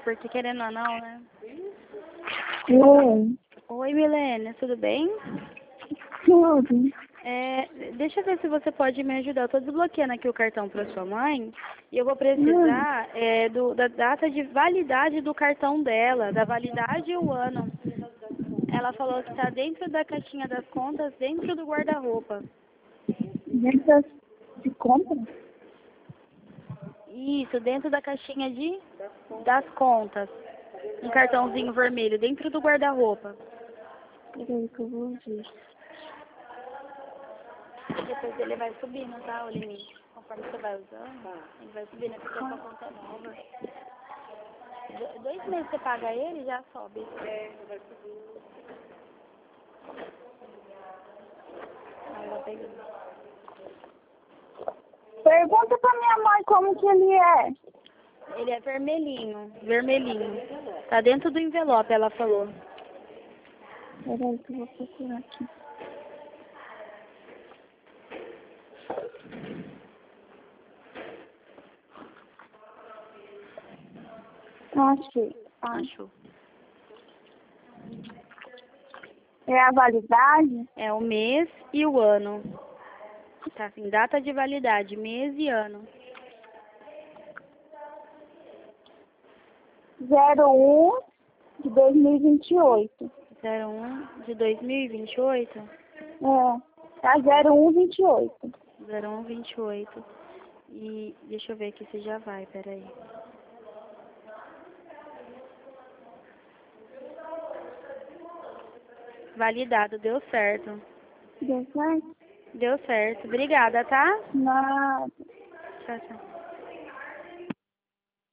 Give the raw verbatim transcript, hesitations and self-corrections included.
porque querendo ou não, né? Oi. Oi, Milena, tudo bem? Tudo. É, deixa eu ver se você pode me ajudar. Eu tô desbloqueando aqui o cartão para sua mãe e eu vou Hum. precisar é, do, da data de validade do cartão dela, da validade e o ano. Ela falou que está dentro da caixinha das contas, dentro do guarda-roupa. Dentro das- de compra? Isso, dentro da caixinha de das contas. Um cartãozinho vermelho, dentro do guarda-roupa. Peraí que eu vou ver. Depois ele vai subindo, tá? O limite. Conforme você vai usando, ele vai subindo, porque a sua conta é nova. Do- Dois meses você paga ele, já sobe. Aí eu vou pegando. Pergunta pra minha mãe como que ele é. Ele é vermelhinho, vermelhinho. Tá dentro do envelope, ela falou. Peraí que eu vou procurar aqui. Achei. Acho. É a validade? É o mês e o ano. Tá assim, data de validade, mês e ano. zero um de dois mil e vinte e oito. zero um de dois mil e vinte e oito. É. Tá zero um vinte e oito. zero um vinte e oito. E deixa eu ver aqui se já vai, peraí. Validado, deu certo. Deu certo? Deu certo. Obrigada, tá? Nada. Tchau, tchau.